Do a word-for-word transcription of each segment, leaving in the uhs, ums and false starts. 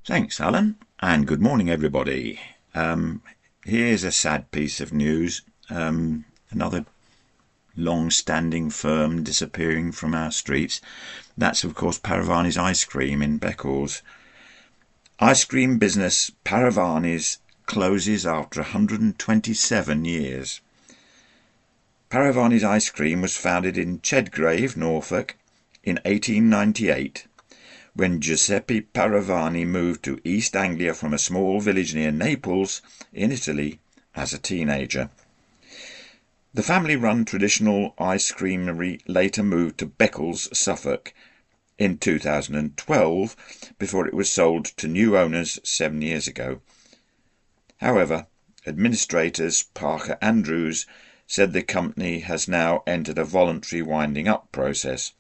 Thanks, Alan, and good morning, everybody. Um, here's a sad piece of news. Um, another long-standing firm disappearing from our streets. That's, of course, Paravani's Ice Cream in Beccles. Ice cream business Paravani's closes after one hundred twenty-seven years. Paravani's Ice Cream was founded in Chedgrave, Norfolk, in eighteen ninety-eight. When Giuseppe Paravani moved to East Anglia from a small village near Naples, in Italy, as a teenager. The family-run traditional ice creamery later moved to Beccles, Suffolk, in two thousand twelve, before it was sold to new owners seven years ago. However, administrators Parker Andrews said the company has now entered a voluntary winding-up process.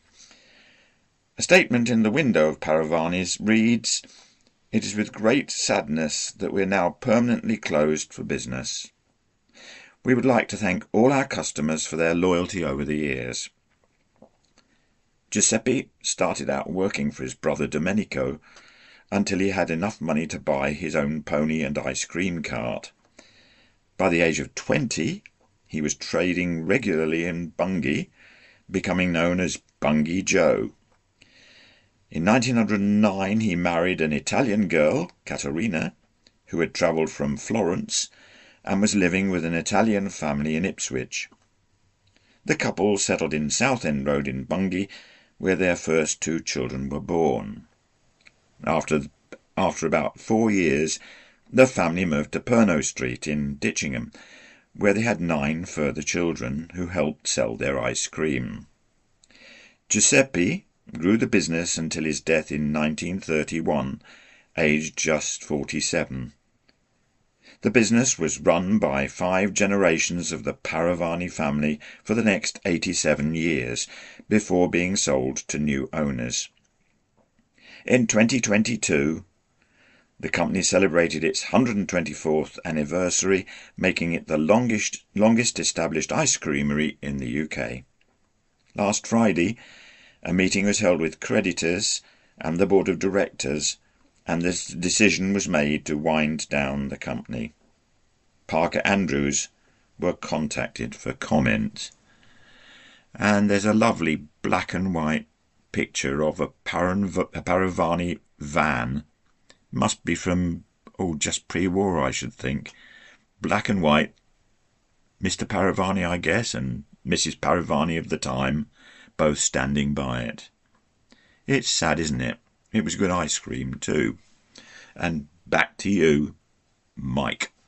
A statement in the window of Paravani's reads, "It is with great sadness that we are now permanently closed for business. We would like to thank all our customers for their loyalty over the years." Giuseppe started out working for his brother Domenico until he had enough money to buy his own pony and ice cream cart. By the age of twenty, he was trading regularly in Bungay, becoming known as Bungay Joe. In nineteen oh nine he married an Italian girl, Caterina, who had travelled from Florence and was living with an Italian family in Ipswich. The couple settled in Southend Road in Bungay, where their first two children were born. After, after about four years, the family moved to Pernod Street in Ditchingham, where they had nine further children who helped sell their ice cream. Giuseppe grew the business until his death in nineteen thirty-one, aged just forty-seven. The business was run by five generations of the Paravani family for the next eighty-seven years, before being sold to new owners. In twenty twenty-two, the company celebrated its one hundred twenty-fourth anniversary, making it the longest, longest established ice creamery in the U K. Last Friday, a meeting was held with creditors and the board of directors, and the decision was made to wind down the company. Parker Andrews were contacted for comment. And there's a lovely black and white picture of a Paravani van. Must be from, oh, just pre-war, I should think. Black and white. Mister Paravani, I guess, and Missus Paravani of the time, both standing by it. It's sad, isn't it? It was good ice cream too. And back to you, Mike.